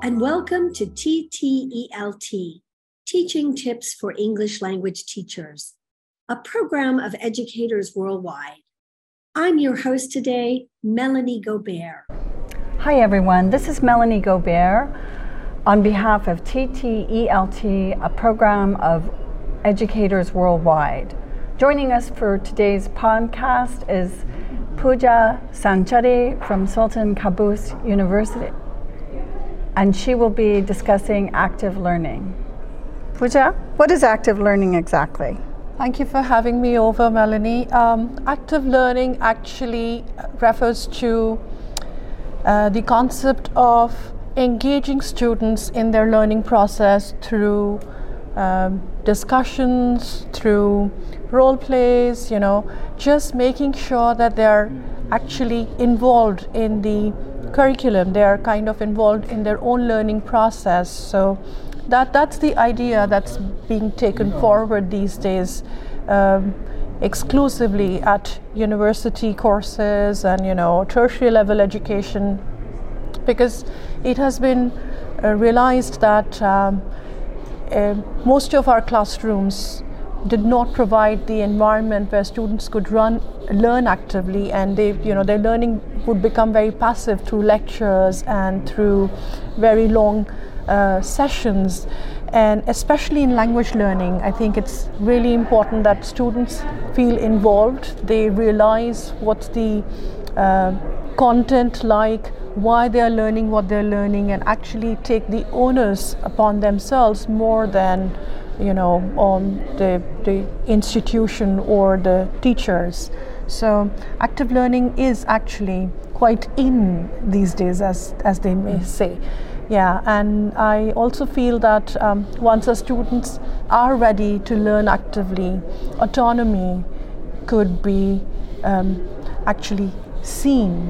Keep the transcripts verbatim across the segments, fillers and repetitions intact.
and welcome to T T E L T, Teaching Tips for English Language Teachers, a program of educators worldwide. I'm your host today, Melanie Gobert. Hi everyone, this is Melanie Gobert on behalf of T T E L T, a program of educators worldwide. Joining us for today's podcast is Pooja Sanchari from Sultan Qaboos University, and she will be discussing active learning. Pooja, what is active learning exactly? Thank you for having me over, Melanie. Um, active learning actually refers to uh, the concept of engaging students in their learning process through um, discussions, through role plays, you know, just making sure that they're actually involved in the curriculum. They're kind of involved in their own learning process. So that that's the idea that's being taken forward these days, um, exclusively at university courses and, you know, tertiary level education, because it has been uh, realized that um, uh, most of our classrooms did not provide the environment where students could run, learn actively, and they, you know, their learning would become very passive through lectures and through very long uh, sessions. And especially in language learning, I think it's really important that students feel involved. They realize what's the uh, content like, why they're learning what they're learning, and actually take the onus upon themselves more than, you know, on the, the institution or the teachers. So active learning is actually quite in these days, as, as they may say. Yeah, and I also feel that um, once our students are ready to learn actively, autonomy could be um, actually seen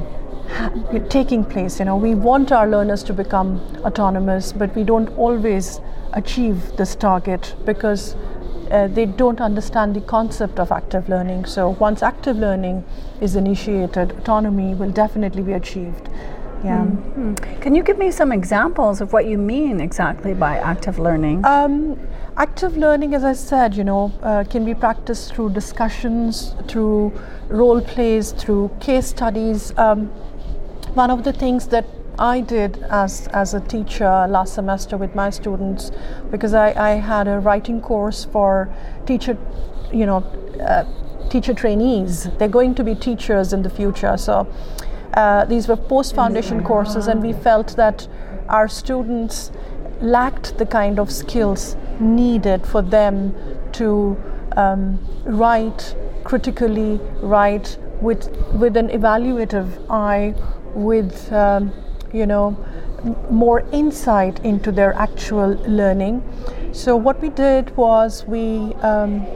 taking place. You know, we want our learners to become autonomous, but we don't always achieve this target because uh, they don't understand the concept of active learning. So once active learning is initiated, autonomy will definitely be achieved. Yeah. Mm-hmm. Can you give me some examples of what you mean exactly by active learning? Um, active learning, as I said, you know, uh, can be practiced through discussions, through role plays, through case studies. Um, one of the things that I did as as a teacher last semester with my students, because I, I had a writing course for teacher, you know, uh, teacher trainees. They're going to be teachers in the future. So uh, these were post-foundation courses, and we felt that our students lacked the kind of skills needed for them to um, write critically, write with with an evaluative eye, with um, you know, m- more insight into their actual learning. So what we did was we um,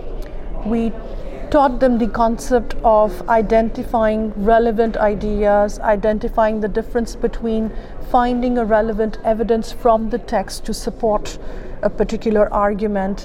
we taught them the concept of identifying relevant ideas, identifying the difference between finding a relevant evidence from the text to support a particular argument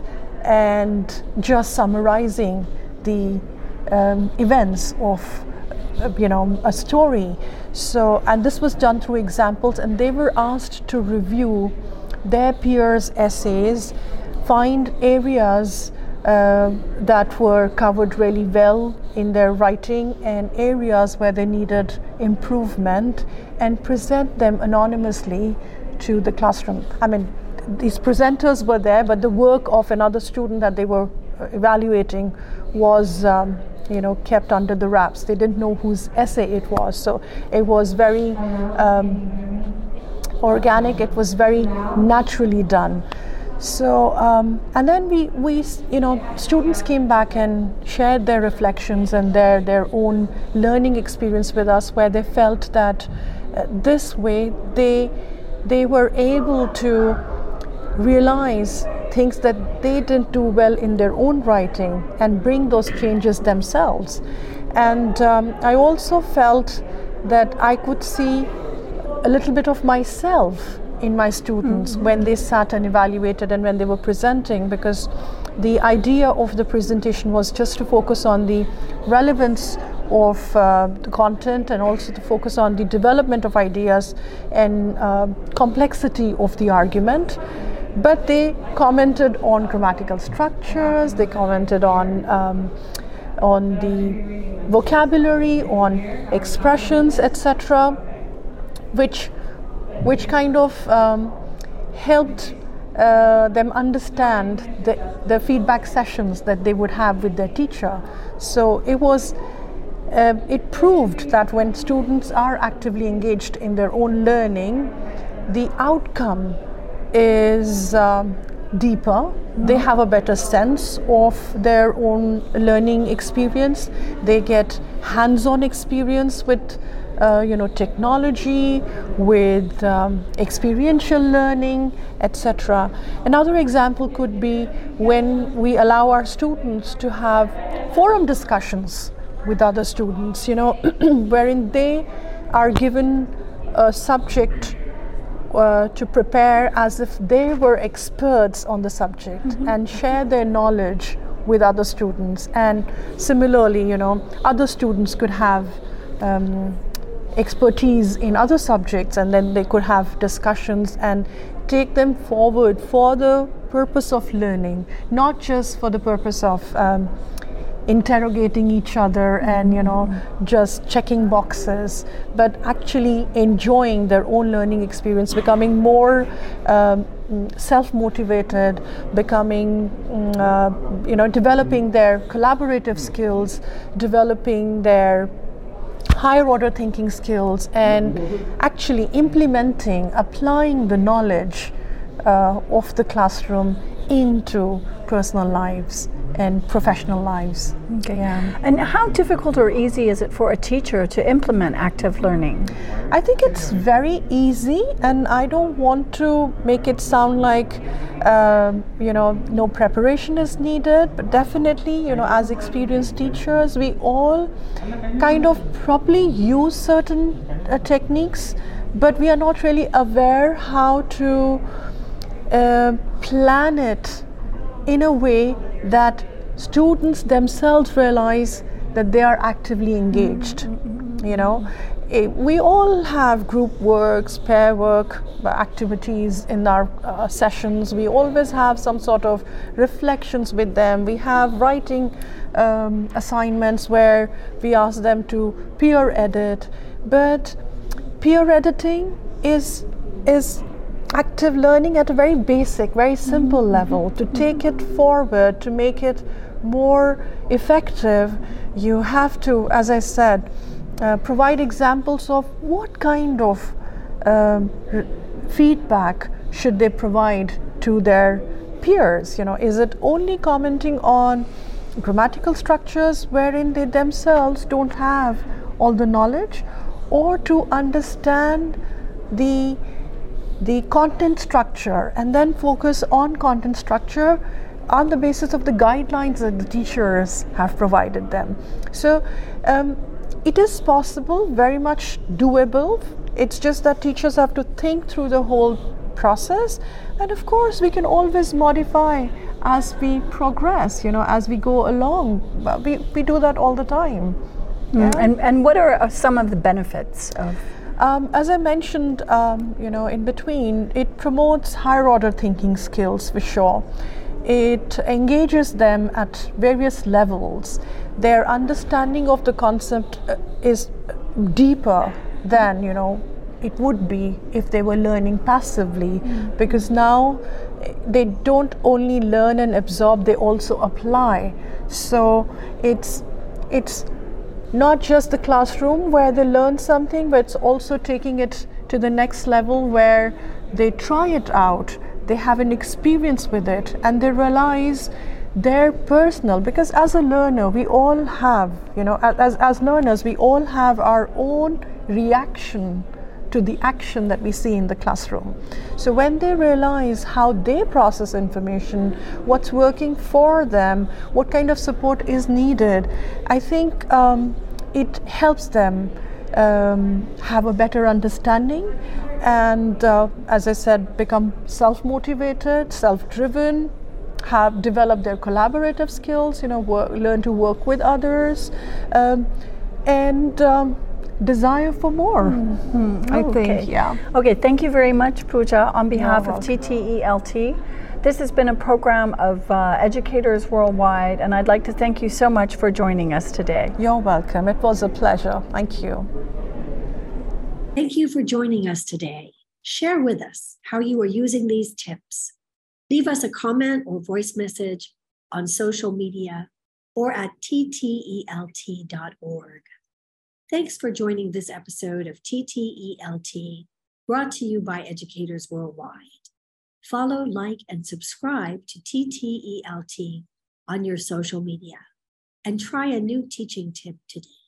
and just summarizing the um, events of, uh, you know, a story. So, and this was done through examples, and they were asked to review their peers' essays, find areas uh, that were covered really well in their writing and areas where they needed improvement, and present them anonymously to the classroom. I mean, these presenters were there, but the work of another student that they were evaluating was um, you know, kept under the wraps. They didn't know whose essay it was. So it was very um, organic, it was very naturally done. So, um, and then we, we, you know, students came back and shared their reflections and their, their own learning experience with us, where they felt that uh, this way they, they were able to realize things that they didn't do well in their own writing and bring those changes themselves. And um, I also felt that I could see a little bit of myself in my students mm-hmm. when they sat and evaluated and when they were presenting, because the idea of the presentation was just to focus on the relevance of uh, the content and also to focus on the development of ideas and uh, complexity of the argument. But they commented on grammatical structures, they commented on um, on the vocabulary, on expressions, et cetera, which which kind of um, helped uh, them understand the, the feedback sessions that they would have with their teacher. So it was uh, it proved that when students are actively engaged in their own learning, the outcome is um, deeper. They have a better sense of their own learning experience. They get hands-on experience with uh, you know, technology, with um, experiential learning, et cetera. Another example could be when we allow our students to have forum discussions with other students, you know, wherein they are given a subject Uh, to prepare as if they were experts on the subject, mm-hmm. and share their knowledge with other students. And similarly, you know, other students could have um, expertise in other subjects, and then they could have discussions and take them forward for the purpose of learning, not just for the purpose of um, interrogating each other and, you know, just checking boxes, but actually enjoying their own learning experience, becoming more um, self-motivated, becoming, uh, you know, developing their collaborative skills, developing their higher order thinking skills, and actually implementing, applying the knowledge uh, of the classroom into personal lives and professional lives. Okay. Yeah. And how difficult or easy is it for a teacher to implement active learning? I think it's very easy, and I don't want to make it sound like uh, you know, no preparation is needed, but definitely, you know, as experienced teachers, we all kind of probably use certain uh, techniques, but we are not really aware how to uh, plan it in a way that students themselves realize that they are actively engaged. Mm-hmm. You know, we all have group works, pair work activities in our uh, sessions. We always have some sort of reflections with them. We have writing um, assignments where we ask them to peer edit, but peer editing is is active learning at a very basic, very simple mm-hmm. level. To take it forward, to make it more effective, you have to, as I said, uh, provide examples of what kind of um, r- feedback should they provide to their peers. You know, is it only commenting on grammatical structures wherein they themselves don't have all the knowledge, or to understand the the content structure and then focus on content structure on the basis of the guidelines that the teachers have provided them. So um, it is possible, very much doable. It's just that teachers have to think through the whole process, and of course we can always modify as we progress, you know, as we go along. We, we do that all the time. Mm. Yeah? And, and what are some of the benefits of Um, as I mentioned, um, you know, in between, it promotes higher order thinking skills for sure. It engages them at various levels. Their understanding of the concept uh, is deeper than, you know, it would be if they were learning passively, mm. because now they don't only learn and absorb, they also apply. So it's it's not just the classroom where they learn something, but it's also taking it to the next level where they try it out, they have an experience with it, and they realize their personal, because as a learner, we all have, you know, as, as learners, we all have our own reaction to the action that we see in the classroom. So when they realize how they process information, what's working for them, what kind of support is needed, I think um, it helps them um, have a better understanding and, uh, as I said, become self-motivated, self-driven, have developed their collaborative skills, you know, work, learn to work with others, um, and um, desire for more. Mm-hmm. I okay. think, yeah. Okay, thank you very much, Pooja, on behalf of T T E L T. This has been a program of uh, educators worldwide, and I'd like to thank you so much for joining us today. You're welcome. It was a pleasure. Thank you. Thank you for joining us today. Share with us how you are using these tips. Leave us a comment or voice message on social media or at T T E L T dot org. Thanks for joining this episode of T T E L T, brought to you by Educators Worldwide. Follow, like, and subscribe to T T E L T on your social media, and try a new teaching tip today.